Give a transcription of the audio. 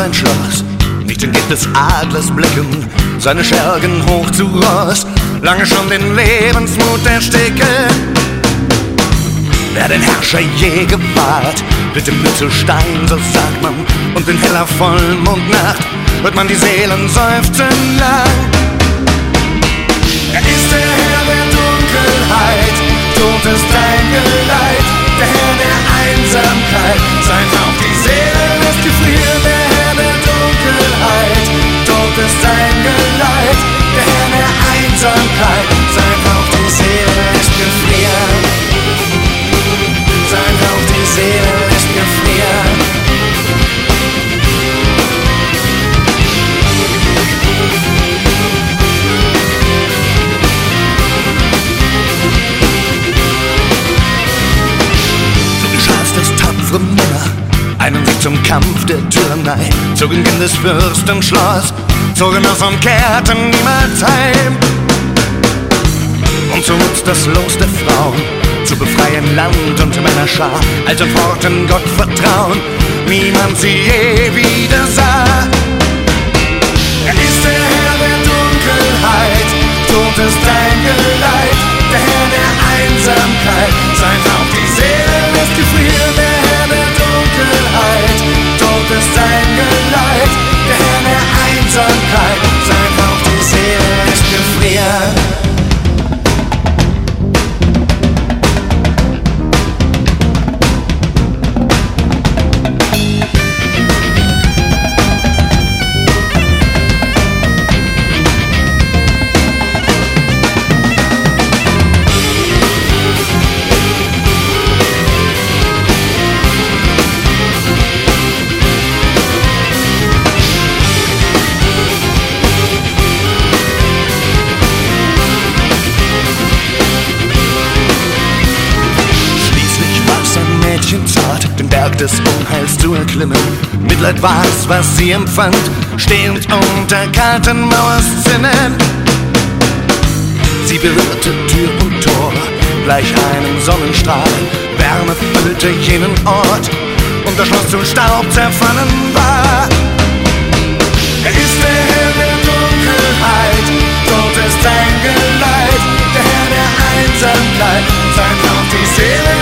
sein Schloss, nicht entgeht des Adlers Blicken, seine Schergen hoch zu Ross, lange schon den Lebensmut ersticken. Wer den Herrscher je gewahrt, wird im Blut zu Stein, so sagt man, und in heller Vollmondnacht hört man die Seelen seufzen lang. Er ist der Herr der Dunkelheit, Tod ist dein Geleit, der Herr der Einsamkeit, sein Hauch die Seele lässt gefrieren. Der Herr der Dunkelheit, Tod ist dein Geleit, der Herr der Einsamkeit, sein Hauch die Seele lässt gefrieren. Sein Hauch die Seele lässt gefrieren. Männer, einen Sieg zum Kampf der Tyrannei, zogen in des Fürsten Schloss, zogen aus und kehrten niemals heim. Und so nutzt das Los der Frauen, zu befreien Land und Männerschar, alten Worten Gott vertrauen, niemand sie je wieder sah. Er ist der Herr der Dunkelheit, Tod ist dein Geleit, der Herr der Einsamkeit, sein Hauch die Seele lässt gefrieren. Der Herr der Dunkelheit, Tod ist dein Geleit, der Herr der Einsamkeit, sein Hauch die Seele lässt gefrieren. Den Berg des Unheils zu erklimmen. Mitleid war's, was sie empfand, stehend unter kalten Mauerzinnen. Sie berührte Tür und Tor, gleich einem Sonnenstrahl. Wärme füllte jenen Ort und das Schloss zu Staub zerfallen war. Er ist der Herr der Dunkelheit, Tod ist dein Geleit, der Herr der Einsamkeit, sein Hauch die Seele